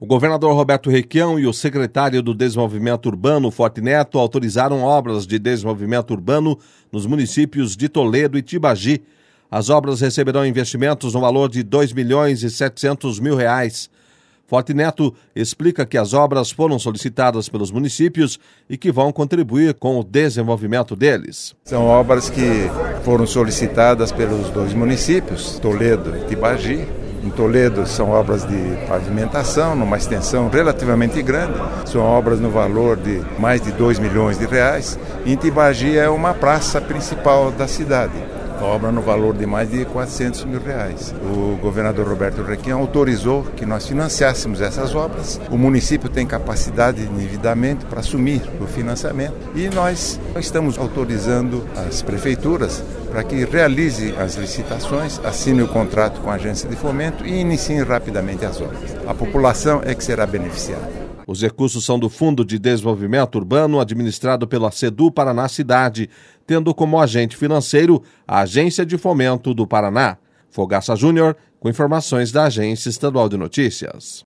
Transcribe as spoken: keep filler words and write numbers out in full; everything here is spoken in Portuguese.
O governador Roberto Requião e o secretário do Desenvolvimento Urbano, Forte Neto, autorizaram obras de desenvolvimento urbano nos municípios de Toledo e Tibagi. As obras receberão investimentos no valor de dois milhões e setecentos mil reais. Forte Neto explica que as obras foram solicitadas pelos municípios e que vão contribuir com o desenvolvimento deles. São obras que foram solicitadas pelos dois municípios, Toledo e Tibagi. Em Toledo são obras de pavimentação, numa extensão relativamente grande, são obras no valor de mais de dois milhões de reais. Em Tibagi é uma praça principal da cidade, obra no valor de mais de quatrocentos mil reais. O governador Roberto Requião autorizou que nós financiássemos essas obras. O município tem capacidade de endividamento para assumir o financiamento e nós estamos autorizando as prefeituras para que realize as licitações, assine o contrato com a agência de fomento e iniciem rapidamente as obras. A população é que será beneficiada. Os recursos são do Fundo de Desenvolvimento Urbano, administrado pela SEDU Paraná Cidade, tendo como agente financeiro a Agência de Fomento do Paraná. Fogaça Júnior, com informações da Agência Estadual de Notícias.